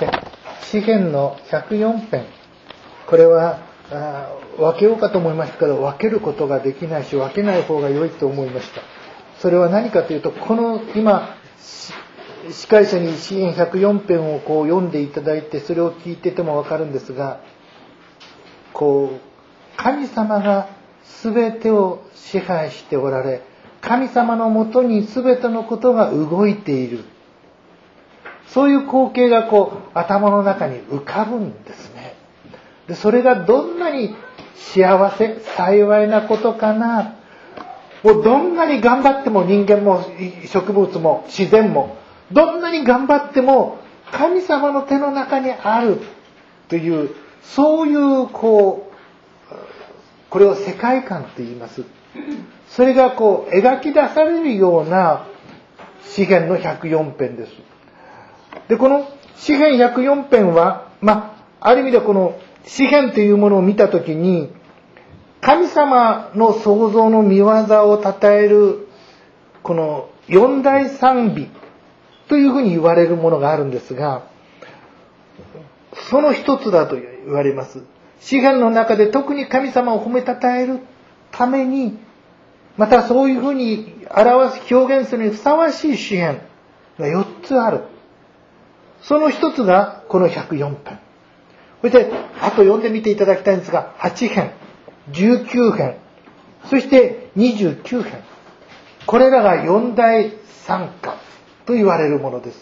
編、詩編の104編、これは分けようかと思いましたけど、分けることができないし、分けない方が良いと思いました。それは何かというと、この今司会者に詩編104編をこう読んでいただいて、それを聞いてても分かるんですが、こう神様が全てを支配しておられ、神様のもとに全てのことが動いている、そういう光景がこう頭の中に浮かぶんですね。でそれがどんなに幸せ幸いなことかな、もうどんなに頑張っても、人間も植物も自然もどんなに頑張っても神様の手の中にあるという、そういうこれを世界観と言います。それがこう描き出されるような詩編の104編です。でこの詩編104編は、ある意味でこの詩編というものを見たときに、神様の創造の見業を称えるこの四大賛美というふうに言われるものがあるんですが、その一つだと言われます。詩編の中で特に神様を褒めたたえるために、またそういうふうに表す表現するにふさわしい詩編が4つある。その一つがこの104編。そしてあと読んでみていただきたいんですが、8編、19編、そして29編、これらが四大賛歌と言われるものです。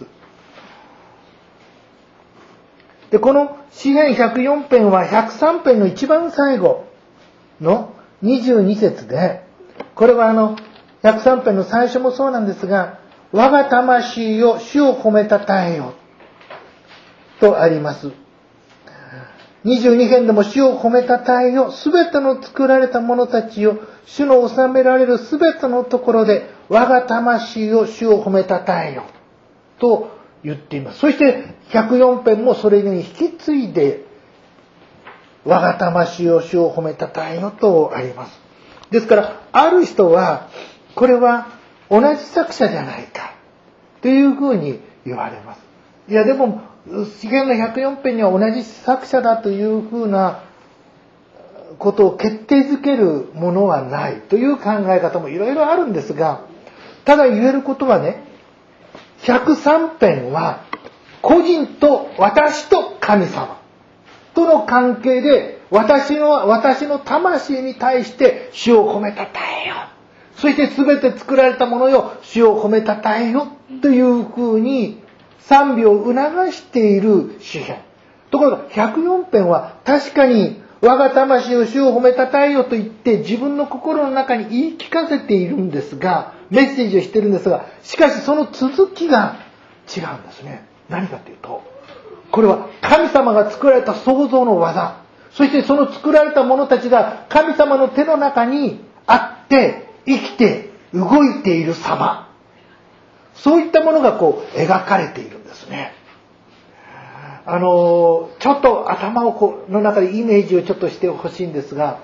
でこの詩編104編は103編の一番最後の22節で、これは103編の最初もそうなんですが、我が魂よ主を褒めたたえよとあります。22編でも主を褒めたたえよ、すべての作られた者たちよ、主の治められるすべてのところで我が魂を主を褒めたたえよと言っています。そして104編もそれに引き継いで我が魂を主を褒めたたえよとあります。ですからある人はこれは同じ作者じゃないかというふうに言われます。いやでも詩編の104編には同じ作者だというふうなことを決定づけるものはないという考え方もいろいろあるんですが、ただ言えることはね、103編は個人と私と神様との関係で、私の魂に対して主を褒めたたえよ、そして全て作られたものよ主を褒めたたえよというふうに賛美を促している詩編。ところが104編は確かに我が魂を主を褒めたたえよと言って自分の心の中に言い聞かせているんですが、メッセージをしているんですが、しかしその続きが違うんですね。何かというと、これは神様が作られた創造の技、そしてその作られた者たちが神様の手の中にあって生きて動いている様、そういったものがこう描かれているんですね。ちょっと頭をの中でイメージをちょっとしてほしいんですが、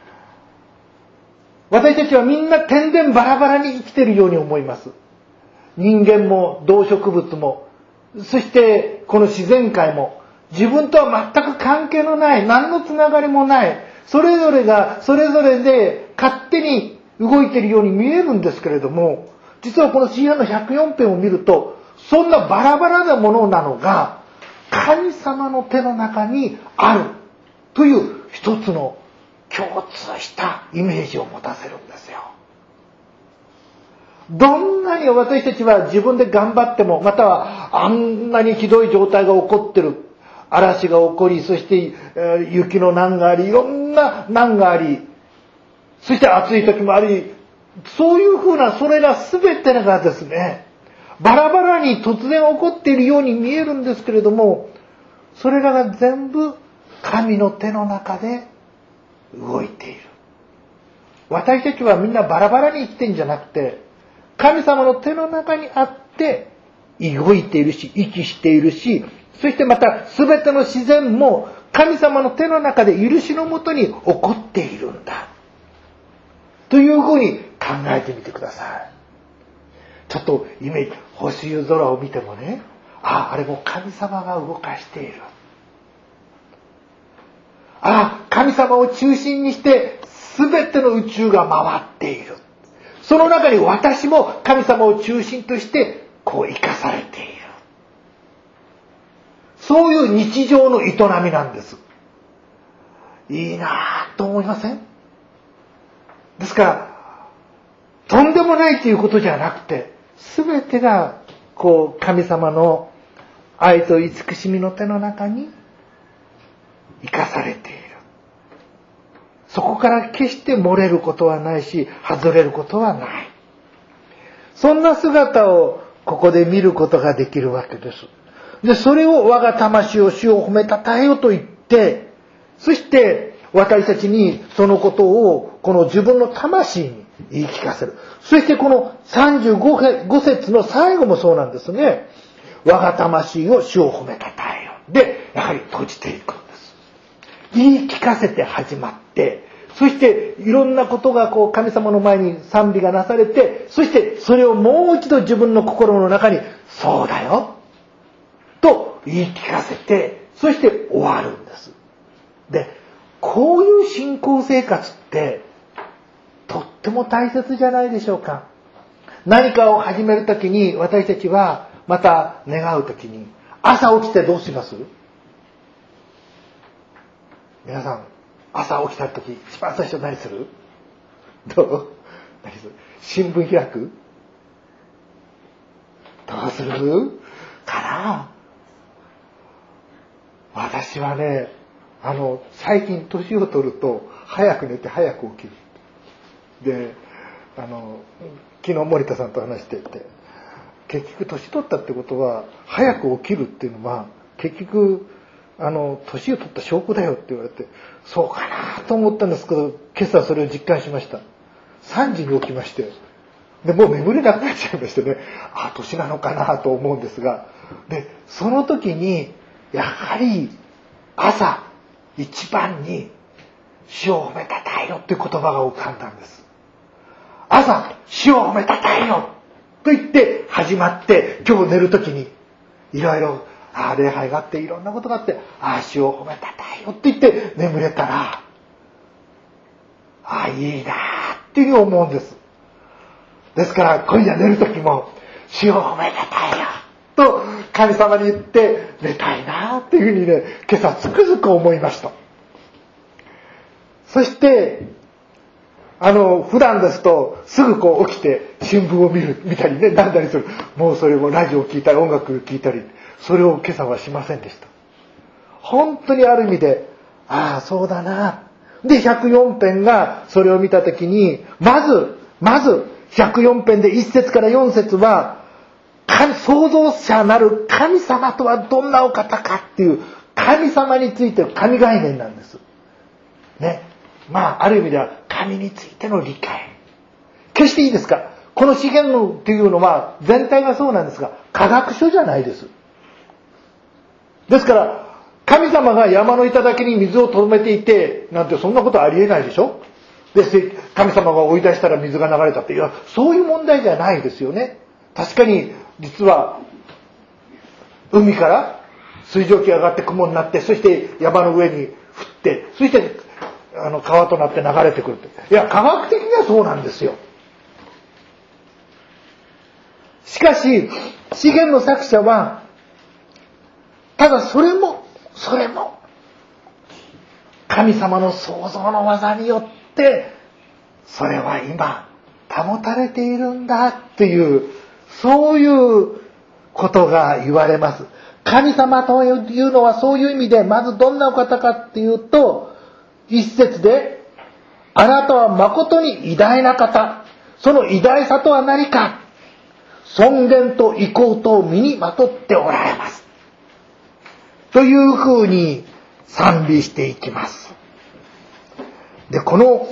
私たちはみんな天然バラバラに生きているように思います。人間も動植物も、そしてこの自然界も、自分とは全く関係のない、何のつながりもない、それぞれがそれぞれで勝手に動いているように見えるんですけれども、実はこの詩編の104編を見ると、そんなバラバラなものなのが神様の手の中にあるという一つの共通したイメージを持たせるんですよ。どんなに私たちは自分で頑張っても、またはあんなにひどい状態が起こってる、嵐が起こり、そして雪の難があり、いろんな難があり、そして暑い時もあり、そういうふうなそれら全てがですね、バラバラに突然起こっているように見えるんですけれども、それらが全部神の手の中で動いている。私たちはみんなバラバラに生きてるんじゃなくて、神様の手の中にあって動いているし、息しているし、そしてまた全ての自然も神様の手の中で許しのもとに起こっているんだというふうに考えてみてください。ちょっとイメージ、星空を見てもね、 あれも神様が動かしている。神様を中心にして全ての宇宙が回っている。その中に私も神様を中心としてこう生かされている。そういう日常の営みなんです。いいなぁと思いません？ですからとんでもないということじゃなくて、全てがこう神様の愛と慈しみの手の中に生かされている。そこから決して漏れることはないし、外れることはない。そんな姿をここで見ることができるわけです。で、それを我が魂を主を褒めたたえよと言って、そして私たちにそのことをこの自分の魂に言い聞かせる。そしてこの35節の最後もそうなんですね。我が魂を主を褒めたたえよ。で、やはり閉じていくんです。言い聞かせて始まって、そしていろんなことがこう神様の前に賛美がなされて、そしてそれをもう一度自分の心の中に、そうだよと言い聞かせて、そして終わるんです。で、こういう信仰生活ってとっても大切じゃないでしょうか。何かを始めるときに、私たちはまた願うときに朝起きてどうします？皆さん、朝起きたとき一番最初何する？何する？新聞開く？どうする？かな？私はね、最近年を取ると早く寝て早く起きる。で、昨日森田さんと話していて、結局年取ったってことは早く起きるっていうのは結局年を取った証拠だよって言われて、そうかなと思ったんですけど、今朝それを実感しました。3時に起きまして、でもう眠れなくなっちゃいましてね、年なのかなと思うんですが、でその時にやはり朝一番に主を褒めたたえよっていう言葉が浮かんだんです。朝主を褒めたたえよと言って始まって、今日寝る時にいろいろ礼拝があっていろんなことがあって、主を褒めたたえよって言って眠れたら、いいなっていう思うんです。ですから今夜寝る時も主を褒めたたえよと神様に言って寝たいなっていうふうにね、今朝つくづく思いました。そして普段ですとすぐこう起きて新聞を見たりね、なんだりする。もうそれもラジオを聞いたり音楽を聞いたり、それを今朝はしませんでした。本当にある意味で、そうだな。で、104編がそれを見たときに、まず104編で1節から4節は、創造者なる神様とはどんなお方かっていう、神様についての神概念なんです。ね。ある意味では神についての理解。決していいですか？この資源論っていうのは全体がそうなんですが、科学書じゃないです。ですから、神様が山の頂に水を止めていて、なんてそんなことありえないでしょ？で、神様が追い出したら水が流れたって、いや、そういう問題じゃないですよね。確かに、実は、海から水蒸気が上がって雲になって、そして山の上に降って、そして川となって流れてくるって。いや、科学的にはそうなんですよ。しかし、資源の作者は、ただそれも、神様の創造の技によって、それは今、保たれているんだっていう、そういうことが言われます。神様というのはそういう意味で、まずどんなお方かっていうと、一節で、あなたは誠に偉大な方。その偉大さとは何か。尊厳と威光と身にまとっておられます。というふうに賛美していきます。で、この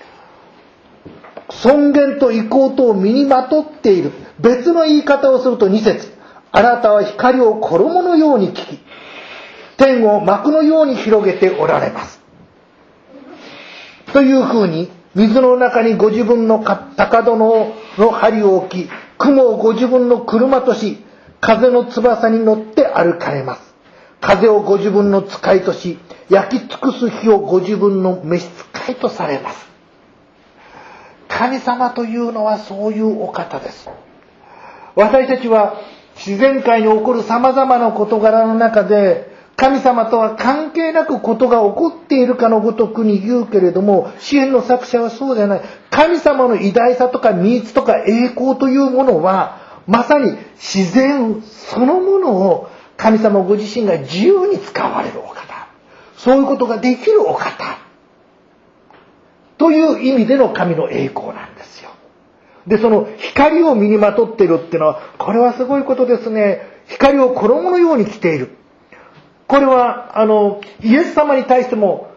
尊厳と威光と身にまとっている。別の言い方をすると2節。あなたは光を衣のように聞き、天を幕のように広げておられます。というふうに、水の中にご自分の高戸の針を置き、雲をご自分の車とし、 風の翼に乗って歩かれます。風をご自分の使いとし、焼き尽くす火をご自分の召使いとされます。神様というのはそういうお方です。私たちは自然界に起こる様々な事柄の中で、神様とは関係なく事が起こっているかのごとくに言うけれども、詩篇の作者はそうじゃない。神様の偉大さとか美意とか栄光というものは、まさに自然そのものを神様ご自身が自由に使われるお方。そういうことができるお方。という意味での神の栄光なんですよ。で、その光を身にまとっているっていうのは、これはすごいことですね。光を衣のように着ている。これは、イエス様に対しても、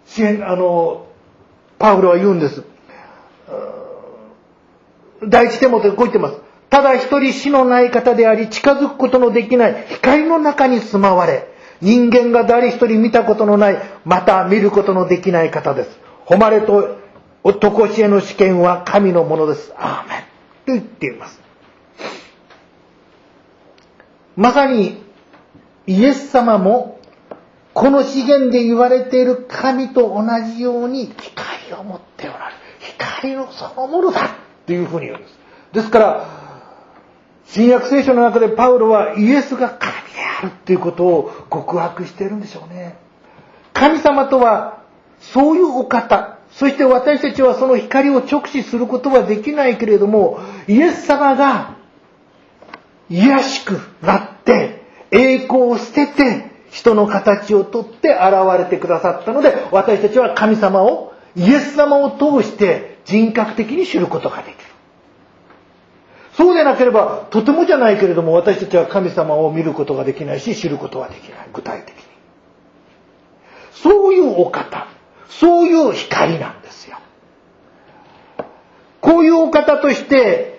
パウロは言うんです。第一テモテこう言ってます。ただ一人死のない方であり、近づくことのできない光の中に住まわれ、人間が誰一人見たことのない、また見ることのできない方です。誉れと常しえの主権は神のものです。アーメン。と言っています。まさに、イエス様も、この資源で言われている神と同じように光を持っておられる。光のそのものだというふうに言うんです。ですから、新約聖書の中でパウロはイエスが神であるということを告白しているんでしょうね。神様とはそういうお方。そして私たちはその光を直視することはできないけれども、イエス様が卑しくなって栄光を捨てて人の形をとって現れてくださったので、私たちは神様を、イエス様を通して人格的に知ることができる。そうでなければ、とてもじゃないけれども、私たちは神様を見ることができないし、知ることはできない。具体的に。そういうお方、そういう光なんですよ。こういうお方として、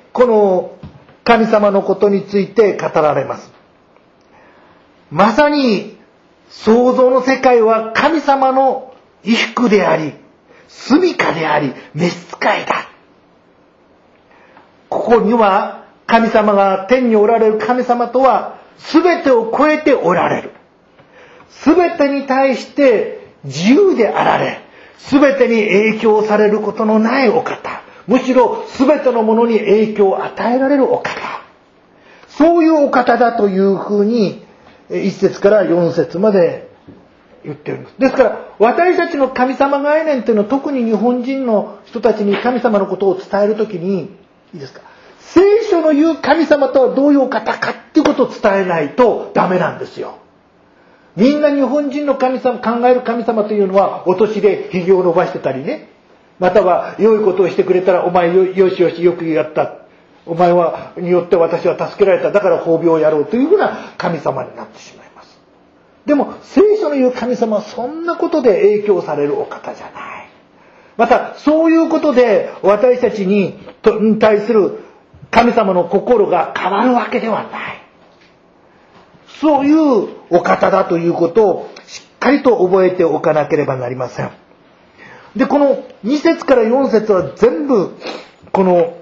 この神様のことについて語られます。まさに、創造の世界は神様の衣服であり、住処であり、召使いだ。ここには神様が天におられる神様とは全てを超えておられる。全てに対して自由であられ、全てに影響されることのないお方。むしろ全てのものに影響を与えられるお方。そういうお方だというふうに1節から4節まで言っております。ですから私たちの神様概念というのは、特に日本人の人たちに神様のことを伝えるときに、いいですか、聖書の言う神様とはどういうお方かっていうことを伝えないとダメなんですよ。みんな日本人の神様、考える神様というのは、お年でひげを伸ばしてたりね、または良いことをしてくれたら、お前よしよしよくやった、お前によって私は助けられた、だから褒美をやろうというふうな神様になってしまいます。でも聖書の言う神様はそんなことで影響されるお方じゃない。またそういうことで私たちに対する神様の心が変わるわけではない。そういうお方だということをしっかりと覚えておかなければなりません。で、この2節から4節は全部この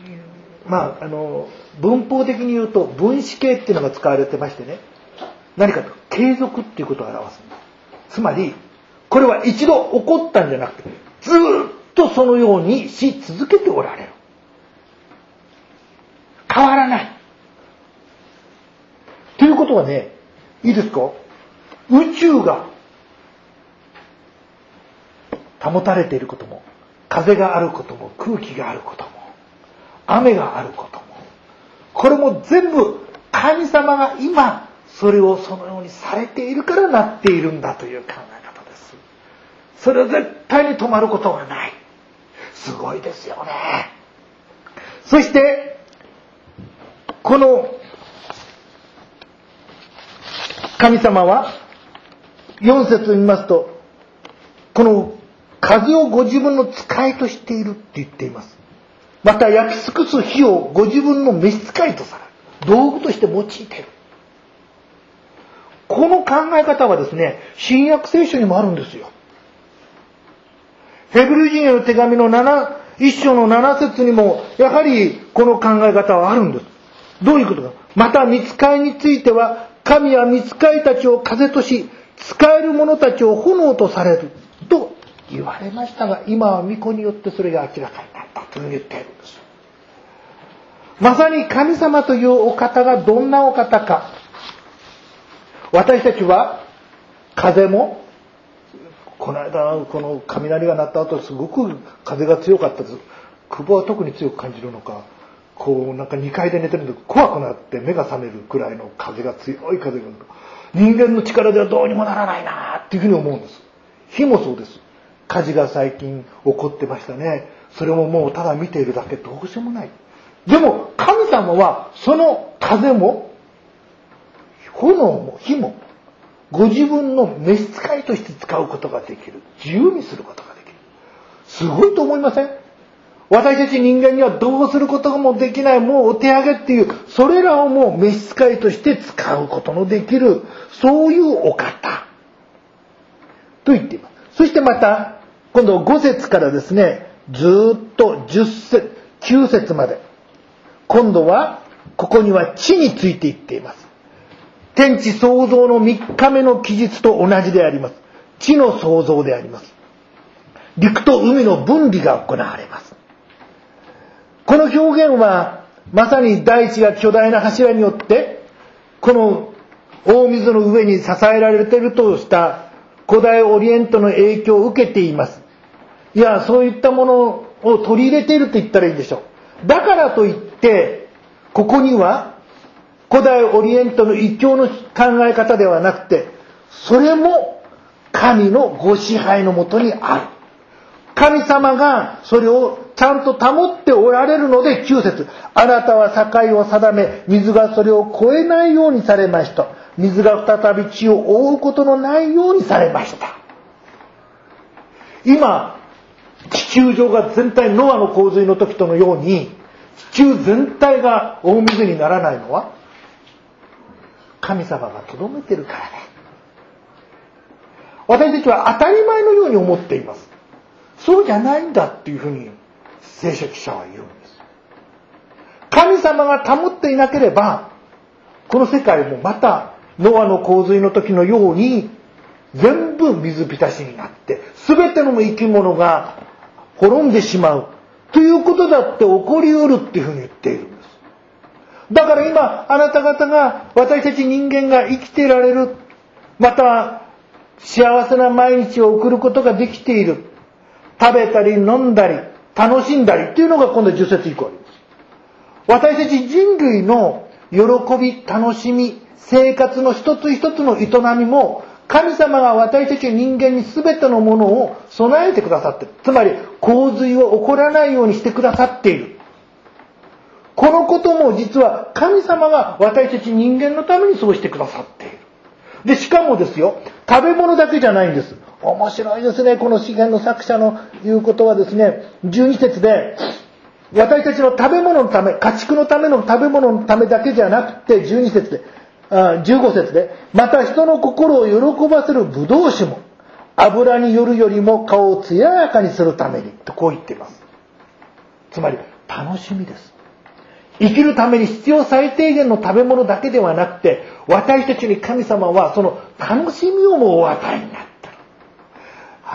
文法的に言うと分詞形っていうのが使われてましてね、何かと継続っていうことを表すんです。つまりこれは一度起こったんじゃなくて、ずっとそのようにし続けておられる。変わらないということはね、いいですか、宇宙が保たれていることも、風があることも、空気があることも、雨があることも、これも全部神様が今それをそのようにされているからなっているんだという考え方です。それは絶対に止まることはない。すごいですよね。そしてこの神様は4節を見ますと、この風をご自分の使いとしているって言っています。また焼き尽くす火をご自分の召使いとされる、道具として用いている。この考え方はですね、新約聖書にもあるんですよ。ヘブル人への手紙の1章の7節にもやはりこの考え方はあるんです。どういうことか。 また御使いについては、神は御使いたちを風とし、使える者たちを炎とされると言われましたが、今は御子によってそれが明らかになったと言っているんです。まさに神様というお方がどんなお方か。私たちは風も、この間この雷が鳴った後すごく風が強かったです。久保は特に強く感じるのか、こうなんか2階で寝てると怖くなって目が覚めるくらいの風が、強い風が、人間の力ではどうにもならないなっていうふうに思うんです。火もそうです。火事が最近起こってましたね。それももうただ見ているだけ、どうしようもない。でも神様はその風も炎も火もご自分の召使いとして使うことができる。自由にすることができる。すごいと思いません？私たち人間にはどうすることもできない、もうお手上げっていう、それらをもう召使いとして使うことのできる、そういうお方と言っています。そしてまた今度5節からですね、ずっと10節9節まで、今度はここには地について言っています。天地創造の3日目の記述と同じであります。地の創造であります。陸と海の分離が行われます。この表現はまさに大地が巨大な柱によってこの大水の上に支えられているとした古代オリエントの影響を受けています。いや、そういったものを取り入れていると言ったらいいんでしょう。だからといってここには古代オリエントの異教の考え方ではなくて、それも神のご支配のもとにある。神様がそれをちゃんと保っておられるので、9節、あなたは境を定め、水がそれを越えないようにされました。水が再び地を覆うことのないようにされました。今地球上が全体、ノアの洪水の時とのように地球全体が大水にならないのは神様がとどめてるからね。私たちは当たり前のように思っています。そうじゃないんだっていうふうに聖書記者は言うんです。神様が保っていなければこの世界もまたノアの洪水の時のように全部水浸しになって全ての生き物が滅んでしまうということだって起こりうるっていうふうに言っているんです。だから今あなた方が、私たち人間が生きていられる、また幸せな毎日を送ることができている、食べたり飲んだり楽しんだりっていうのが今度10節以降あります。私たち人類の喜び、楽しみ、生活の一つ一つの営みも神様が私たち人間に全てのものを備えてくださっている。つまり洪水を起こらないようにしてくださっている。このことも実は神様が私たち人間のためにそうしてくださっている。で、しかもですよ、食べ物だけじゃないんです。面白いですね。この詩篇の作者の言うことはですね、12節で私たちの食べ物のため、家畜のための食べ物のためだけじゃなくて、12節で15節で、また人の心を喜ばせる葡萄酒も油によるよりも顔を艶やかにするためにとこう言っています。つまり楽しみです。生きるために必要最低限の食べ物だけではなくて、私たちに神様はその楽しみをもお与えになった。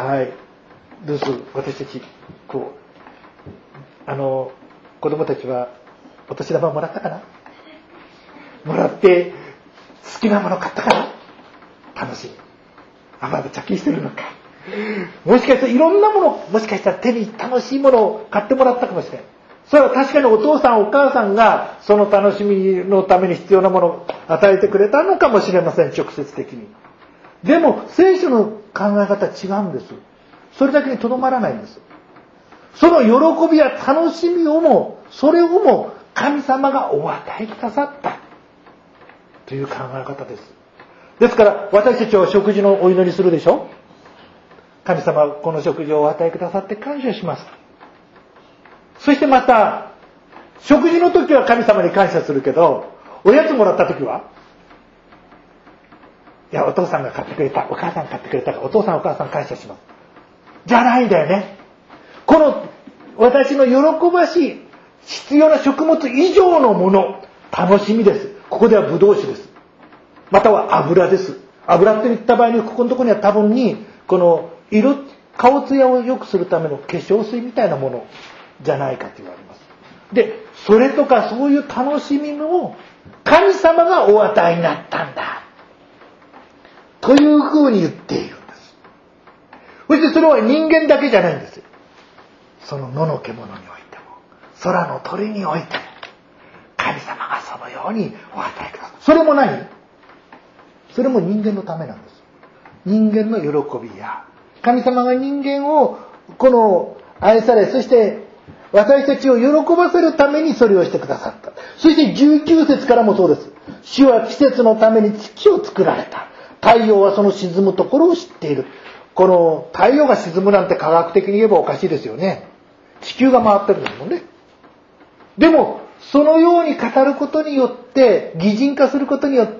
はい。どうする？私たちこう子供たちはお年玉もらったかな？もらって好きなもの買ったかな？楽しい。まだ貯金してるのか。もしかしたらいろんなもの、もしかしたら手に楽しいものを買ってもらったかもしれない。それは確かにお父さんお母さんがその楽しみのために必要なものを与えてくれたのかもしれません、直接的に。でも聖書の考え方は違うんです。それだけにとどまらないんです。その喜びや楽しみをも、それをも神様がお与えくださったという考え方です。ですから私たちは食事のお祈りするでしょ。神様はこの食事をお与えくださって感謝します。そしてまた食事の時は神様に感謝するけど、おやつもらった時は、いやお父さんが買ってくれた、お母さんが買ってくれたからお父さんお母さん感謝しますじゃないんだよね。この私の喜ばしい必要な食物以上のもの、楽しみです。 ここではブドウ酒です。または油です。油って言った場合に、ここのところには多分に、この顔艶を良くするための化粧水みたいなものじゃないかと言われます。で、それとかそういう楽しみも神様がお与えになったんだ。というふうに言っているんです。そしてそれは人間だけじゃないんですよ。その野の獣においても、空の鳥においても、神様がそのようにお与えください。それも何？それも人間のためなんです。人間の喜びや、神様が人間を愛され、そして私たちを喜ばせるためにそれをしてくださった。そして19節からもそうです。主は季節のために月を作られた。太陽はその沈むところを知っている。この太陽が沈むなんて科学的に言えばおかしいですよね。地球が回ってるんですもんね。でもそのように語ることによって、擬人化することによって、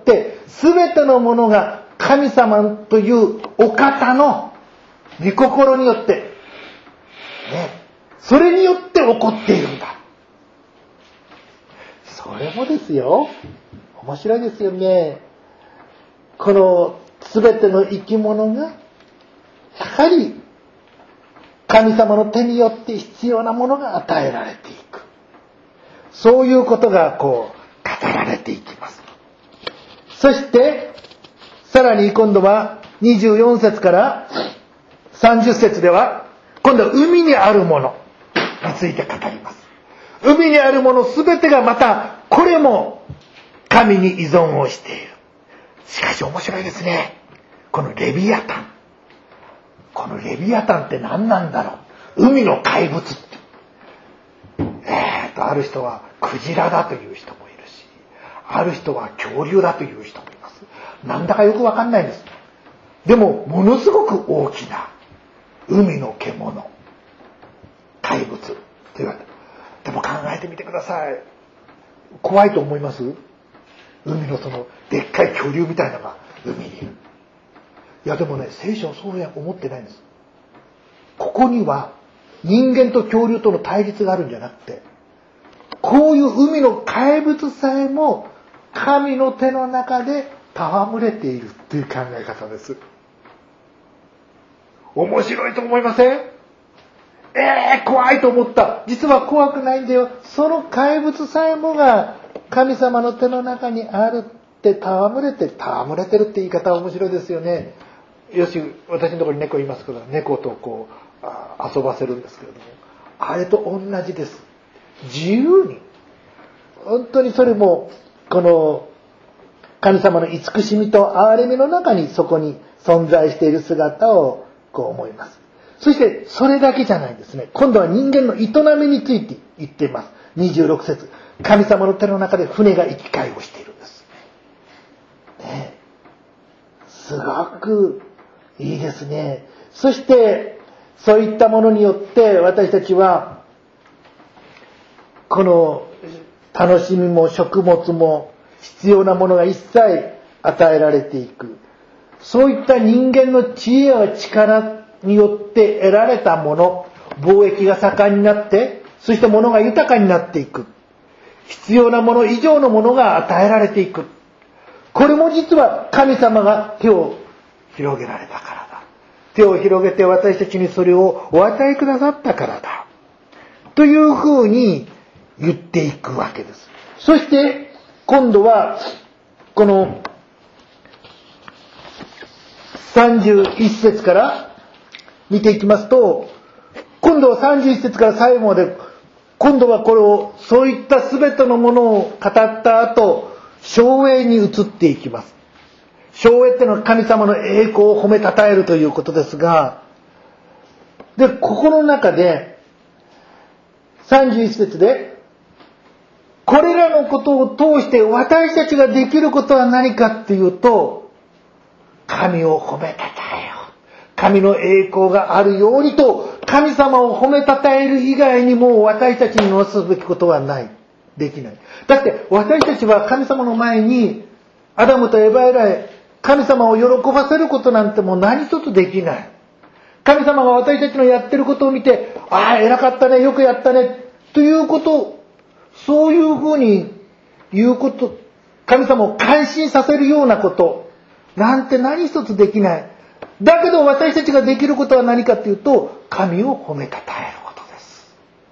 全てのものが神様というお方の御心によって、それによって起こっているんだ。それもですよ、面白いですよね。この全ての生き物がやはり神様の手によって必要なものが与えられていく。そういうことが語られていきます。そしてさらに今度は24節から30節では、今度は海にあるものについて語ります。海にあるものすべてがまたこれも神に依存をしている。しかし面白いですね。このレビアタン。このレビアタンって何なんだろう。海の怪物って。ある人はクジラだという人もいるし、ある人は恐竜だという人もいます。なんだかよくわかんないんです。でもものすごく大きな海の獣、怪物と言われて。でも考えてみてください。怖いと思います？海のでっかい恐竜みたいなのが海にいる。いやでもね、聖書はそうや思ってないんです。ここには人間と恐竜との対立があるんじゃなくて、こういう海の怪物さえも神の手の中で戯れているという考え方です。面白いと思いません？怖いと思った。実は怖くないんだよ。その怪物さえもが神様の手の中にあるって戯れてるって言い方は面白いですよね。よし、私のところに猫いますから、猫と遊ばせるんですけれども、あれと同じです。自由に、本当にそれもこの神様の慈しみと憐れみの中にそこに存在している姿を思います。そしてそれだけじゃないんですね。今度は人間の営みについて言っています。26節、神様の手の中で船が生き返をしているんです、すごくいいですね。そしてそういったものによって私たちはこの楽しみも食物も必要なものが一切与えられていく。そういった人間の知恵や力によって得られたもの、貿易が盛んになって、そして物が豊かになっていく。必要なもの以上のものが与えられていく。これも実は神様が手を広げられたからだ。手を広げて私たちにそれをお与えくださったからだ。というふうに言っていくわけです。そして今度はこの31節から見ていきますと、今度は31節から最後まで、今度はこれをそういった全てのものを語った後、称栄に移っていきます。称栄っていうのは神様の栄光を褒めたたえるということですが、でここの中で31節で、これらのことを通して私たちができることは何かっていうと、神を褒めたたえよう。神の栄光があるようにと、神様を褒めたたえる以外にも私たちになすべきことはない。できない。だって私たちは神様の前にアダムとエバ以来、神様を喜ばせることなんてもう何一つできない。神様が私たちのやってることを見て、ああ偉かったね、よくやったねということ、そういうふうに言うこと神様を感心させるようなことなんて何一つできない。だけど私たちができることは何かというと、神を褒めたたえることです。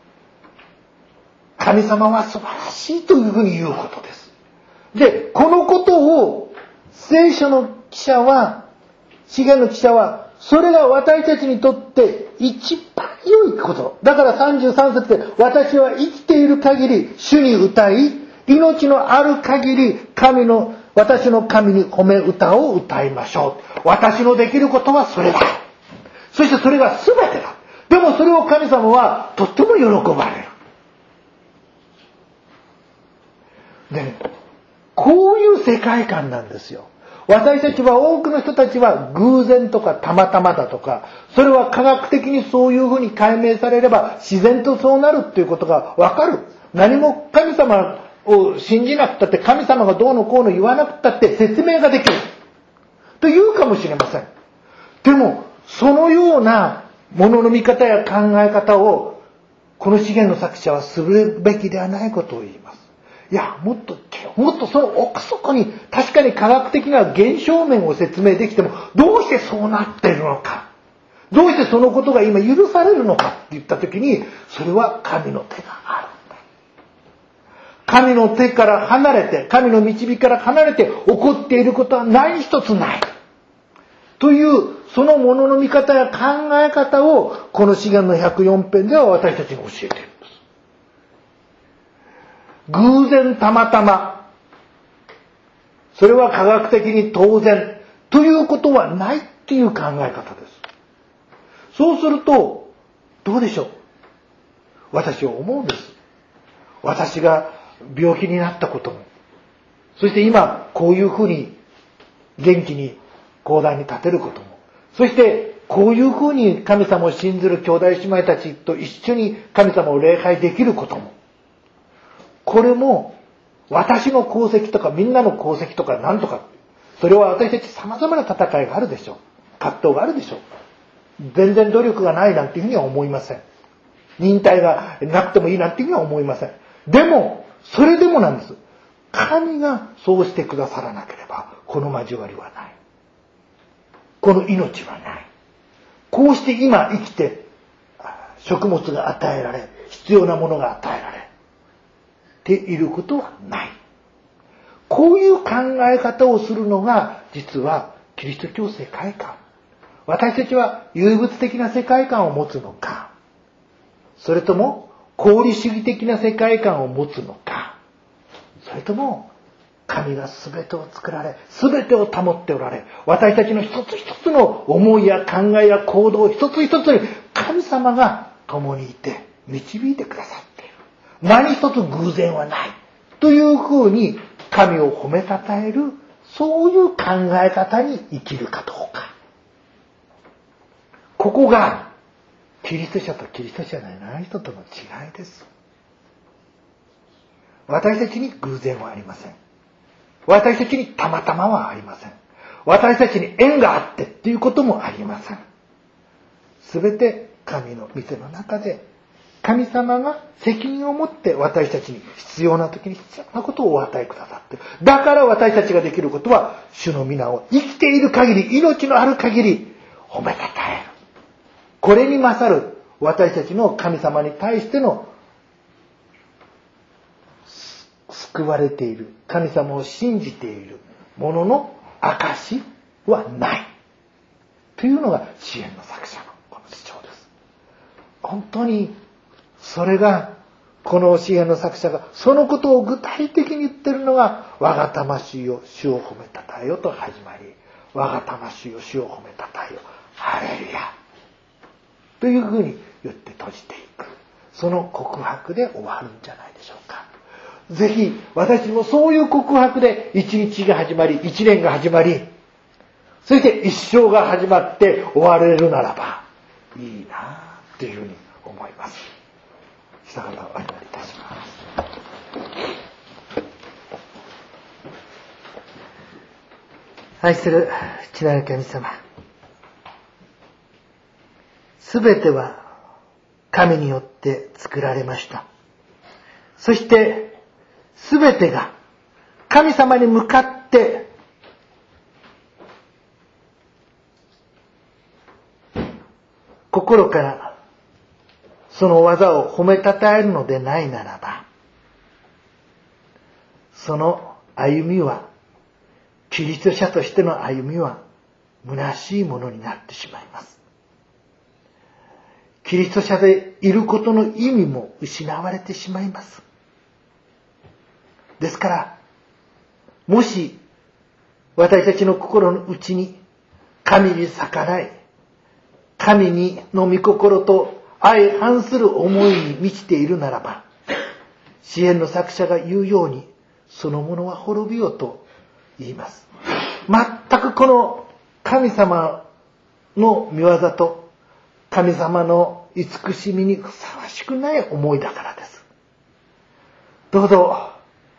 神様は素晴らしいというふうに言うことです。で、このことを聖書の記者は、詩篇の記者は、それが私たちにとって一番良いこと。だから33節で、私は生きている限り主に歌い、命のある限り私の神に褒め歌を歌いましょう。私のできることはそれだ。そしてそれが全てだ。でもそれを神様はとっても喜ばれる。でね、こういう世界観なんですよ。私たちは、多くの人たちは偶然とかたまたまだとか、それは科学的にそういうふうに解明されれば自然とそうなるっていうことがわかる。何も神様を信じなくたって、神様がどうのこうの言わなくたって説明ができると言うかもしれません。でもそのようなものの見方や考え方をこの詩篇の作者はするべきではないことを言います。いや、もっとその奥底に、確かに科学的な現象面を説明できても、どうしてそうなっているのか、どうしてそのことが今許されるのかって言ったときに、それは神の手があるんだ。神の手から離れて、神の導きから離れて起こっていることは何一つないという、そのものの見方や考え方をこの詩篇の104編では私たちに教えているんです。偶然たまたま、それは科学的に当然ということはないっていう考え方です。そうするとどうでしょう。私は思うんです。私が病気になったことも、そして今こういうふうに元気に講談に立てることも、そしてこういうふうに神様を信ずる兄弟姉妹たちと一緒に神様を礼拝できることも、これも私の功績とかみんなの功績とか何とか、それは私たち様々な戦いがあるでしょう。葛藤があるでしょう。全然努力がないなんていうふうには思いません。忍耐がなくてもいいなんていうふうには思いません。でもそれでもなんです。神がそうしてくださらなければこの交わりはない。この命はない。こうして今生きて食物が与えられ、必要なものが与えられていることはない。こういう考え方をするのが実はキリスト教世界観。私たちは唯物的な世界観を持つのか、それとも功利主義的な世界観を持つのか、それとも神が全てを作られ、全てを保っておられ、私たちの一つ一つの思いや考えや行動一つ一つに神様が共にいて導いてくださっている。何一つ偶然はないというふうに神を褒めたたえる、そういう考え方に生きるかどうか。ここがキリスト者とキリスト者でない人との違いです。私たちに偶然はありません。私たちにたまたまはありません。私たちに縁があってっていうこともありません。すべて神の御手の中で、神様が責任を持って私たちに必要な時に必要なことをお与えくださっている。だから私たちができることは、主の皆を生きている限り、命のある限り褒めたたえる。これに勝る私たちの神様に対しての救われている、神様を信じているものの証はないというのが詩篇の作者のこの主張です。本当にそれが、この詩篇の作者がそのことを具体的に言ってるのが、我が魂よ主を褒めたたえよと始まり、我が魂よ主を褒めたたえよハレルヤというふうに言って閉じていく、その告白で終わるんじゃないでしょうか。ぜひ私もそういう告白で一日が始まり、一年が始まり、そして一生が始まって終われるならばいいなというふうに思います。一言お祈りいたします。愛する父なる神様、すべては神によって作られました。そしてすべてが神様に向かって心からその技を褒めたたえるのでないならば、その歩みは、キリスト者としての歩みは虚しいものになってしまいます。キリスト者でいることの意味も失われてしまいます。ですから、もし私たちの心の内に神に逆らい、神にの御心と相反する思いに満ちているならば、詩篇の作者が言うように、そのものは滅びよと言います。全くこの神様の御業と神様の慈しみにふさわしくない思いだからです。どうぞ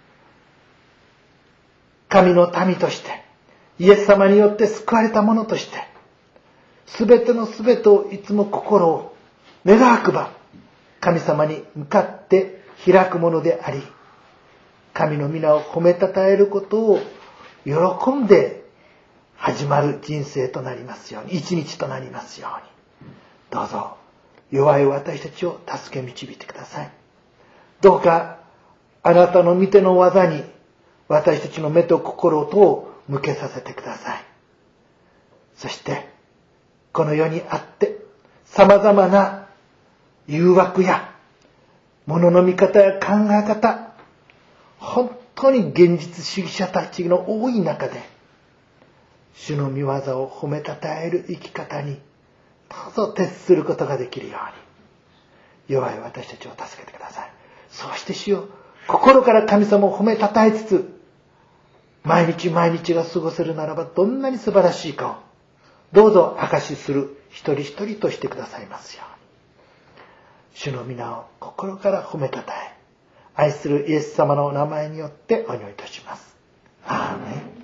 神の民として、イエス様によって救われた者として、すべてのすべてをいつも心を願わくば神様に向かって開くものであり、神の皆を褒めたたえることを喜んで始まる人生となりますように、一日となりますように、どうぞ弱い私たちを助け導いてください。どうかあなたの御手の技に私たちの目と心とを向けさせてください。そしてこの世にあって様々な誘惑や物の見方や考え方、本当に現実主義者たちの多い中で、主の御業を褒めたたえる生き方にどうぞ徹することができるように、弱い私たちを助けてください。そうして主よ、心から神様を褒めたたえつつ、毎日毎日が過ごせるならばどんなに素晴らしいかを、どうぞ証しする一人一人としてくださいますように。主の皆を心から褒めたたえ、愛するイエス様のお名前によってお祈りいたします。アーメン。